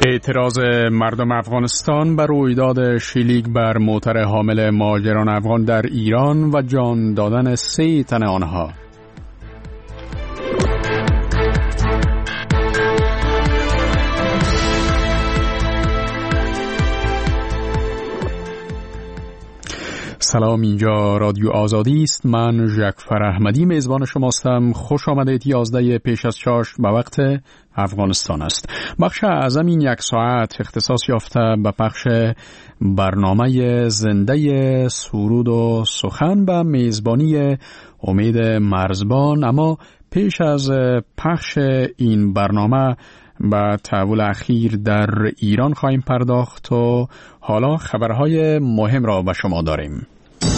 اعتراض مردم افغانستان بر رویداد شلیک بر موتر حامل مهاجران افغان در ایران و جان دادن 3 تن آنها. سلام، اینجا رادیو آزادی است. من ژکفر احمدی میزبان شماستم. خوش آمدید. 11 پیش از چاشت به وقت افغانستان است. بخش اعظم این 1 ساعت اختصاص یافته به پخش برنامه زنده سرود و سخن به میزبانی امید مرزبان. اما پیش از پخش این برنامه به تحول اخیر در ایران خواهیم پرداخت و حالا خبرهای مهم را به شما داریم.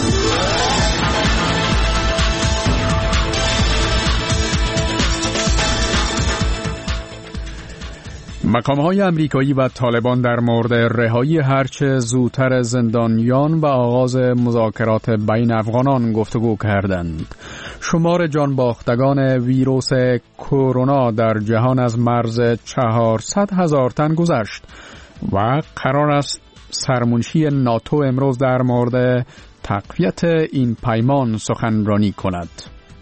مقام‌های امریکایی و طالبان در مورد رهایی هرچه زودتر زندانیان و آغاز مذاکرات بین افغانان گفتگو کردند. شمار جانباختگان ویروس کرونا در جهان از مرز 400,000 تن گذشت و قرار است سرمنشی ناتو امروز در مورد تقویت این پیمان سخنرانی کند.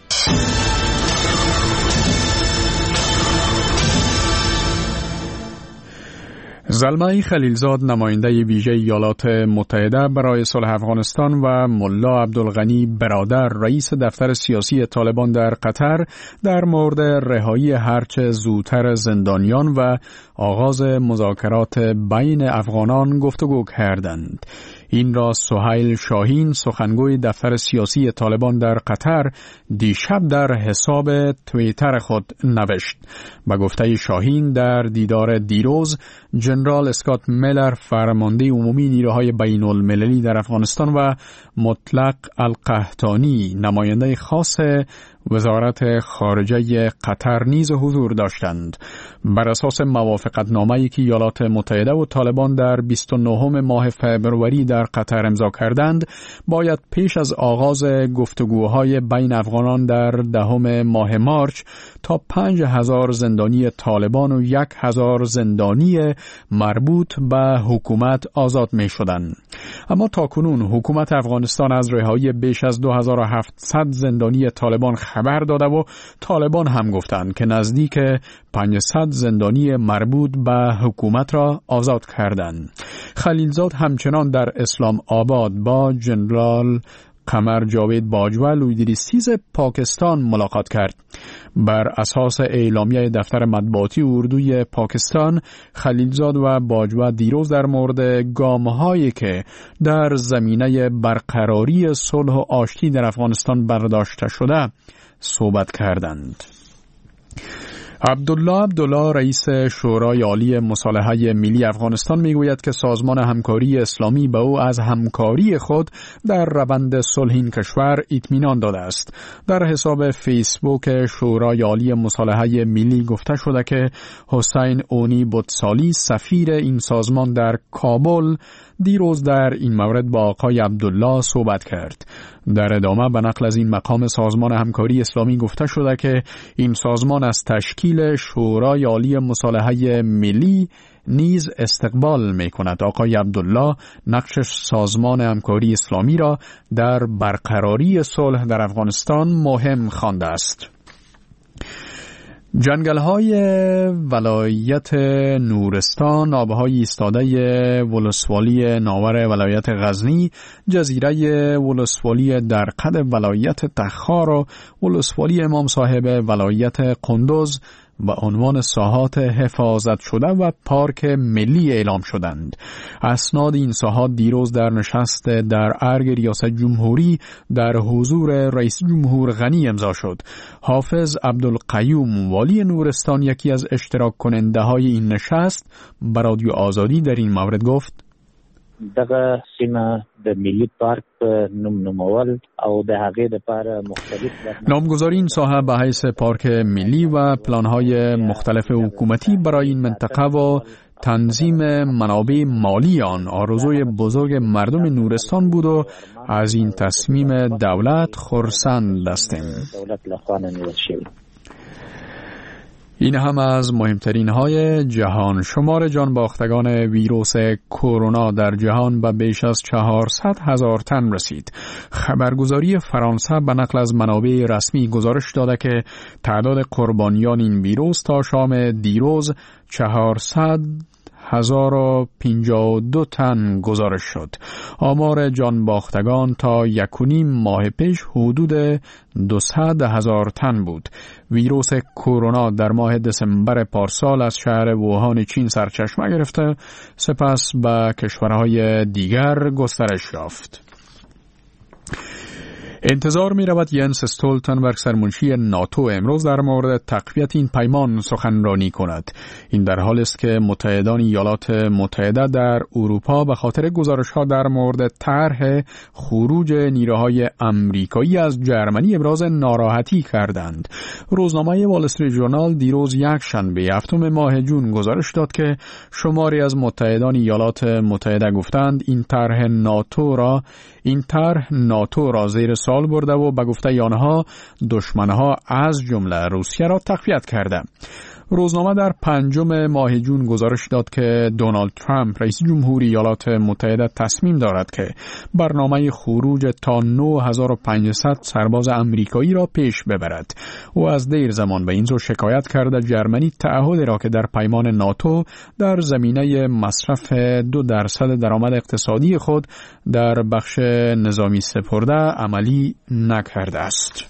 زلمه خلیلزاد، نماینده ویژه ایالات متحده برای صلح افغانستان و ملا عبدالغنی برادر، رئیس دفتر سیاسی طالبان در قطر، در مورد رهایی هرچه زودتر زندانیان و آغاز مذاکرات بین افغانان گفتگو کردند. این را سهیل شاهین، سخنگوی دفتر سیاسی طالبان در قطر، دیشب در حساب توییتر خود نوشت. به گفته شاهین، در دیدار دیروز جنرال اسکات میلر، فرمانده عمومی نیروهای بین المللی در افغانستان، و مطلق القحطانی، نماینده خاص وزارت خارجه قطر، نیز حضور داشتند. بر اساس موافقتنامه‌ای که ایالات متحده و طالبان در 29 ماه فبروری در قطر امضا کردند، باید پیش از آغاز گفتگوهای بین افغانان در 10 ماه مارچ تا 5,000 زندانی طالبان و 1,000 زندانی مربوط به حکومت آزاد می شدند. اما تاکنون حکومت افغانستان از رهایی بیش از 2700 زندانی طالبان خبر داده و طالبان هم گفتند که نزدیک 500 زندانی مربوط به حکومت را آزاد کردند. خلیلزاد همچنان در اسلام آباد با جنرال قمر جاوید باجوه، لویدریستیز پاکستان ملاقات کرد. بر اساس اعلامیه دفتر مطبوعاتی اردوی پاکستان، خلیلزاد و باجوه دیروز در مورد گام‌هایی که در زمینه برقراری صلح و آشتی در افغانستان برداشته شده صحبت کردند. عبدالله رئیس شورای عالی مصالحه ملی افغانستان میگوید که سازمان همکاری اسلامی به او از همکاری خود در روند صلح این کشور اطمینان داده است. در حساب فیسبوک شورای عالی مصالحه ملی گفته شده که حسین اونی بوتسالی، سفیر این سازمان در کابل، دیروز در این مورد با آقای عبدالله صحبت کرد. در ادامه به نقل از این مقام سازمان همکاری اسلامی گفته شده که این سازمان از تشکیل شورای عالی مصالحه ملی نیز استقبال می کند. آقای عبدالله نقش سازمان همکاری اسلامی را در برقراری صلح در افغانستان مهم خوانده است. جنگل‌های ولایت نورستان، آب‌های ایستاده ولسوالی ناور ولایت غزنی، جزیره ولسوالی درقد ولایت تخار و ولسوالی امام صاحب ولایت قندوز به عنوان ساحات حفاظت شده و پارک ملی اعلام شدند. اسناد این ساحات دیروز در نشست در ارگ ریاست جمهوری در حضور رئیس جمهور غنی امضا شد. حافظ عبدالقیوم، والی نورستان، یکی از اشتراک کننده های این نشست، به رادیو آزادی در این مورد گفت: دغه سیمه د ملي پارک نومول او د هغې لپاره مختلف نامگذاری این ساحه به حیث پارک ملی و پلان‌های مختلف حکومتی برای این منطقه و تنظیم منابع مالی آن آرزوی بزرگ مردم نورستان بود و از این تصمیم دولت خرسند هستیم. این هم از مهمترین های جهان. شمار جانباختگان ویروس کرونا در جهان به بیش از 400,000 تن رسید. خبرگزاری فرانسه به نقل از منابع رسمی گزارش داده که تعداد قربانیان این ویروس تا شام دیروز 400,052 تن گزارش شد. آمار جانباختگان تا 1.5 ماه پیش حدود 200,000 تن بود. ویروس کرونا در ماه دسامبر پارسال از شهر ووهان چین سرچشمه گرفته، سپس به کشورهای دیگر گسترش یافت. انتظار می رود ینس استولتنبرگ سرمنشی ناتو امروز در مورد تقویت این پیمان سخنرانی کند. این در حالی است که متحدان ایالات متحده در اروپا به خاطر گزارش‌ها در مورد طرح خروج نیروهای آمریکایی از جرمنی ابراز ناراحتی کردند. روزنامه وال استریت ژورنال دیروز یکشنبه 7 ماه جون گزارش داد که شماری از متحدان ایالات متحده گفتند این طرح ناتو را زیر سال برده و به گفته آنها دشمنها از جمله روسیه را تقویت کرده. روزنامه در 5 ماه جون گزارش داد که دونالد ترامپ رئیس جمهوری ایالات متحده تصمیم دارد که برنامه خروج تا 9500 سرباز آمریکایی را پیش ببرد. او از دیر زمان به این سو شکایت کرده جرمنی تعهدی را که در پیمان ناتو در زمینه مصرف 2% درآمد اقتصادی خود در بخش نظامی سپرده عملی نکرده است.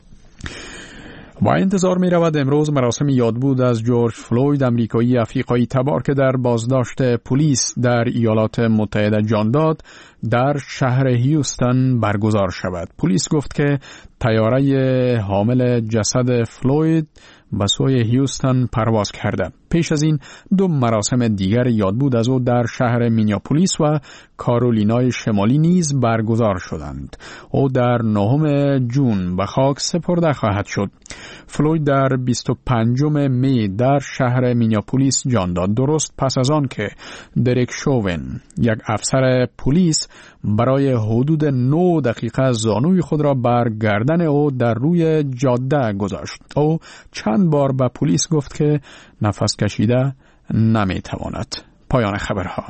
و انتظار می رود امروز مراسم یادبود از جورج فلوید امریکایی افریقایی تبار که در بازداشت پلیس در ایالات متحده جان داد در شهر هیوستن برگزار شود. پلیس گفت که طیاره حامل جسد فلوید به سوی هیوستن پرواز کرده. پیش از این 2 مراسم دیگر یادبود از او در شهر مینیاپولیس و کارولینای شمالی نیز برگزار شدند. او در 9 جون به خاک سپرده خواهد شد. فلوید در 25 می در شهر مینیاپولیس جان داد، درست پس از آن که دریک شوون، یک افسر پلیس، برای حدود 9 دقیقه زانوی خود را بر گردن او در روی جاده گذاشت. او چند بار به پلیس گفت که نفس کشیده نمیتواند. پایان خبرها.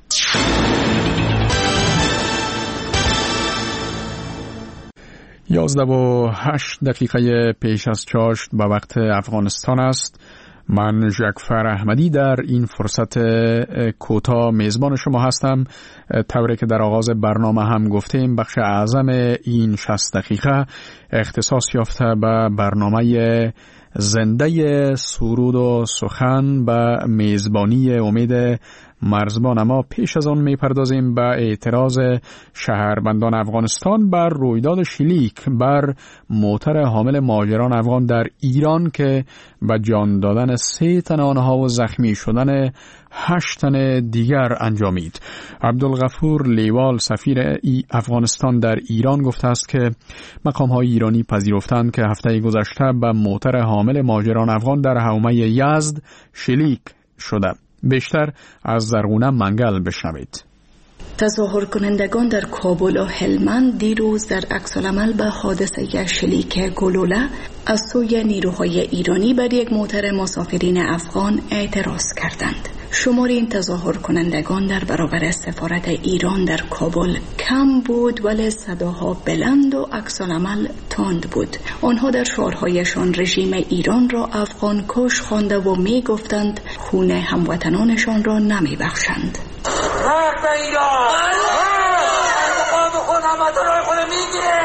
یازده و 8 دقیقه پیش از چاشت به وقت افغانستان است. من جعفر احمدی در این فرصت کوتاه میزبان شما هستم. طوری که در آغاز برنامه هم گفتیم بخش اعظم این 60 دقیقه اختصاص یافته به برنامه زنده سرود و سخن به میزبانی امید مرزبان. ما پیش از آن میپردازیم به اعتراض شهروندان افغانستان بر رویداد شلیک بر موتر حامل مهاجران افغان در ایران که به جان دادن 3 تن آنها و زخمی شدن 8 تن دیگر انجامید. عبدالغفور لیوال سفیر افغانستان در ایران گفته است که مقام‌های ایرانی پذیرفتند که هفته گذشته به موتر حامل مهاجران افغان در حومه یزد شلیک شده. بیشتر از زرغونه منگل بشنوید. تظاهر کنندگان در کابل و هلمند دیروز در عکس‌العمل به حادثه شلیک گلوله از سوی نیروهای ایرانی بر یک موتر مسافرین افغان اعتراض کردند. شمار این تظاهر کنندگان در برابر سفارت ایران در کابل کم بود، ولی صداها بلند و عکس‌العمل تند بود. آنها در شعارهایشان رژیم ایران را افغان کش خوانده و می گفتند خون هموطنانشان را نمی بخشند. حق ایران مقام خود هموطنان خود میگیره.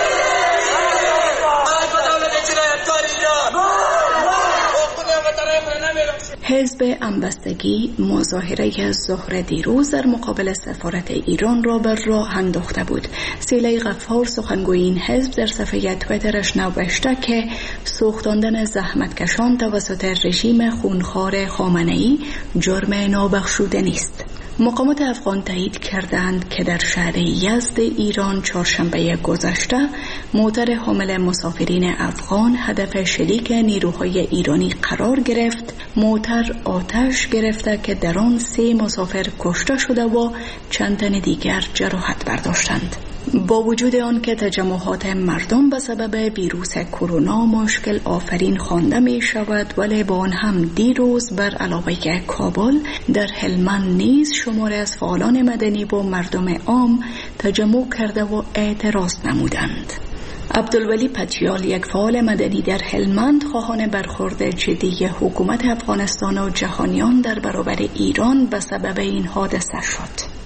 حزب همبستگی مظاهره ظهر دیروز در مقابل سفارت ایران را بر راه انداخته بود. سیلی غفار سخنگوی این حزب در صفحه تویترش نوشته که سوختاندن زحمتکشان توسط رژیم خونخوار خامنه‌ای جرم نابخشوده نیست. مقامات افغان تایید کردند که در شهر یزد ایران چهارشنبه گذشته موتر حامل مسافرین افغان هدف شلیک نیروهای ایرانی قرار گرفت. موتر آتش گرفته که در آن 3 مسافر کشته شده و چند تن دیگر جراحت برداشتند. با وجود آن که تجمعات مردم به سبب ویروس کرونا مشکل آفرین خوانده می شود، ولی با آن هم دیروز بر علاوه کابل در هلمند نیز شماری از فعالان مدنی و مردم عام تجمع کرده و اعتراض نمودند. عبدالولی پتیال، یک فعال مدنی در هلمند، خواهان برخورد جدی حکومت افغانستان و جهانیان در برابر ایران به سبب این حادثه شد.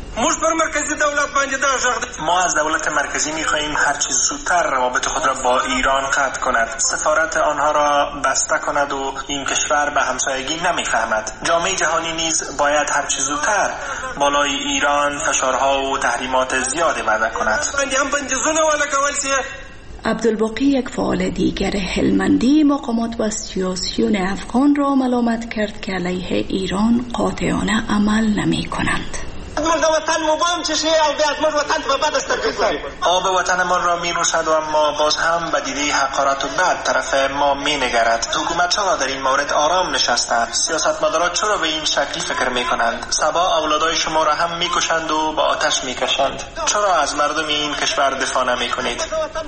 ما از دولت مرکزی می‌خواهیم هر چیز زودتر روابط خود را با ایران قطع کند، سفارت آنها را بسته کند و این کشور به همسایگی نمی‌فهمد. جامعه جهانی نیز باید هر چیز زودتر بالای ایران فشارها و تحریمات زیادی وضع کند. عبدالباقی، یک فعال دیگر هلمندی، مقامات و سیاسیون افغان را ملامت کرد که علیه ایران قاطعانه عمل نمی کنند. آب وطنمان را می نوشد و اما باز هم به دیده حقارت و بد طرف ما می نگرد. حکومت چرا در این مورد آرام نشسته؟ سیاستمداران چرا به این شکلی فکر می کنند؟ صبا اولادای شما را هم می کشند و با آتش می کشند. چرا از مردم این کشور دفاع نمی کنید؟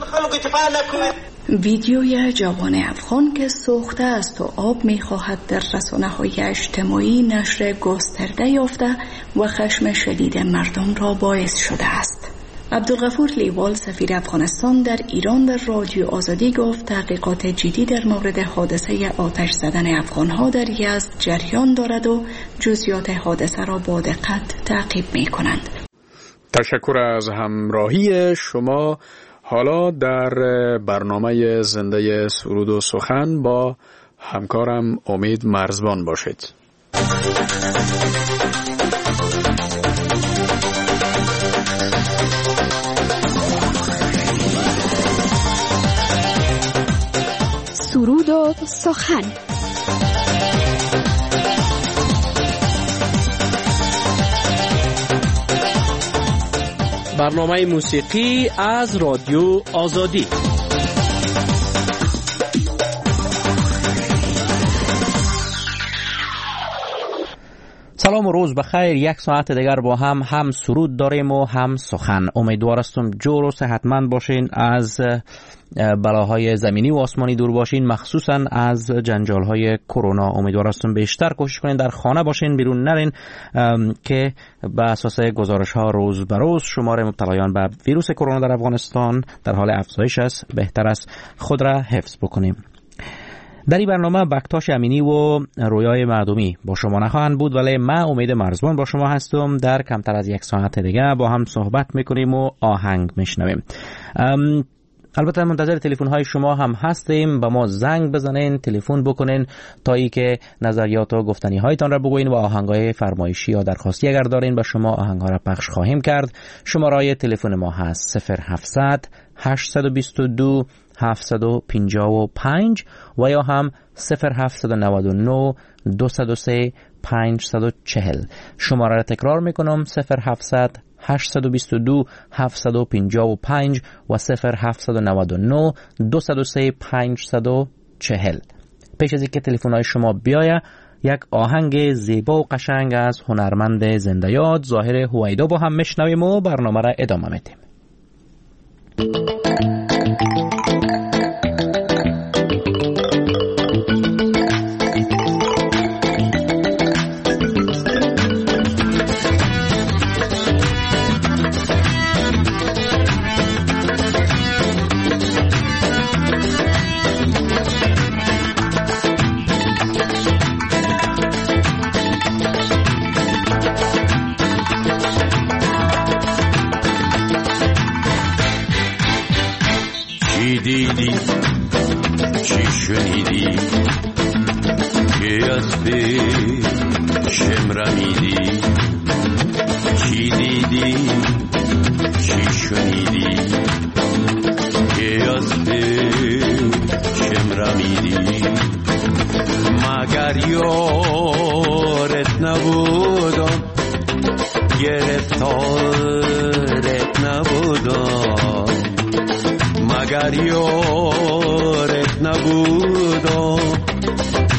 ویدیوی جوان افغان که سوخته است و آب می‌خواهد در رسانه‌های اجتماعی نشر گسترده یافته و خشم شدید مردم را باعث شده است. عبدالغفور لیوال، سفیر افغانستان در ایران، در رادیو آزادی گفت تحقیقات جدی در مورد حادثه آتش زدن افغان‌ها در یزد جریان دارد و جزئیات حادثه را با دقت تعقیب می‌کنند. تشکر از همراهی شما. حالا در برنامه زنده سرود و سخن با همکارم امید مرزبان باشید. سرود و سخن. برنامه موسیقی از رادیو آزادی. سلام و روز بخیر. یک ساعت دیگر با هم سرود داریم و هم سخن. امیدوارم جور و صحتمند باشین، از بلاهای زمینی و آسمانی دور باشین، مخصوصا از جنجال‌های کرونا. امیدوارم بیشتر کوشش کنین در خانه باشین، بیرون نرین، که به اساس گزارش‌ها روز به روز شمار مبتلایان به ویروس کرونا در افغانستان در حال افزایش است. بهتر است خود را حفظ بکنیم. در این برنامه بکتاش امینی و رویای معدومی با شما نخواهند بود، ولی من امید مرزبان با شما هستم. در کمتر از یک ساعت دیگه با هم صحبت میکنیم و آهنگ میشنویم. البته منتظر تلفن های شما هم هستیم. به ما زنگ بزنین، تلفن بکنین تا ای که نظریات و گفتنی هایتان را بگوین و آهنگ های فرمایشی یا درخواستی اگر دارین به شما آهنگ ها را پخش خواهیم کرد. شماره تلفن ما هست 0700 822 755 و یا هم 0799 203 540. شماره را تکرار میکنم: 0700 822 755 و 0799 203 540. پیش از اینکه تلفن‌های شما بیاید، یک آهنگ زیبا و قشنگ از هنرمند زنده یاد ظاهر هویدا با هم میشنویم و برنامه را ادامه میدیم. دیدی چی شنیدی که از پیشم رمیدی؟ چی دیدی چی شنیدی که از پیشم رمیدی؟ مگر یارت نبودم، گرفتارت نبودم، مگر یارت نبودم،